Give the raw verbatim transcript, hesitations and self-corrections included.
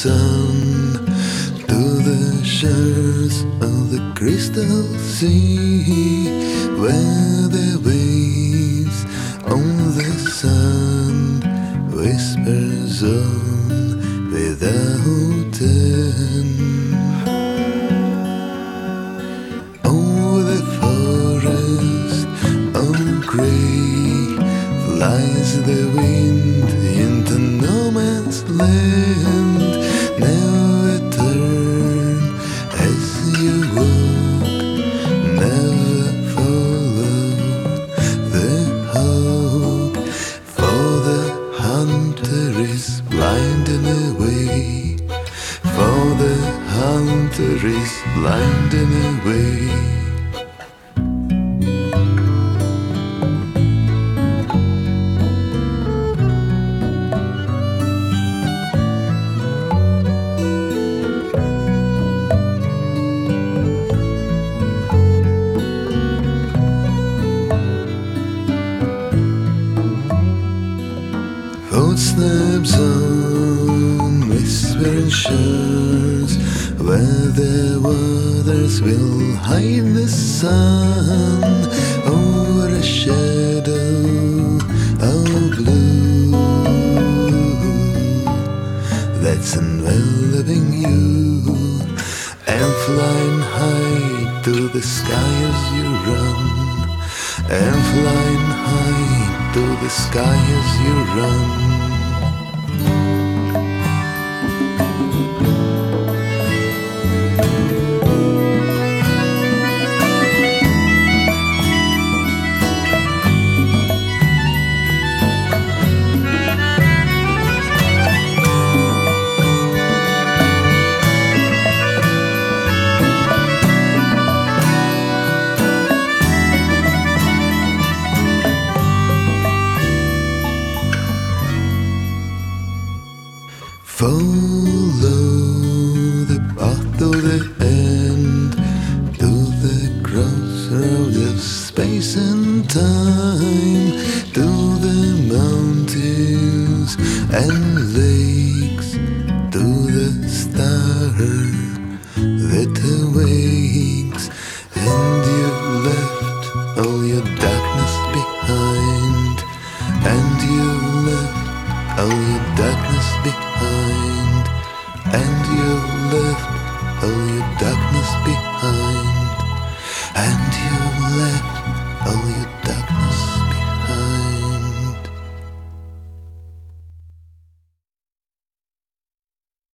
sun to the shores of the crystal sea, where the waves on the sand whispers on without end. Over the forest of grey flies the wind into no man's land. Never turn as you walk, never follow the hawk, for the hunter is blind in a way, for the hunter is blind in a way. Footsteps on whispering shores, where the waters will hide the sun, over a shadow of blue that's enveloping you, and flying high to the sky as you run, and flying high to the sky as you run. Follow the path to the end, to the crossroads of space and time, to the mountains and lakes, to the star that awakes, and you've left all your darkness behind, and you've left all your darkness behind, and you've left all your darkness behind, and you've left all your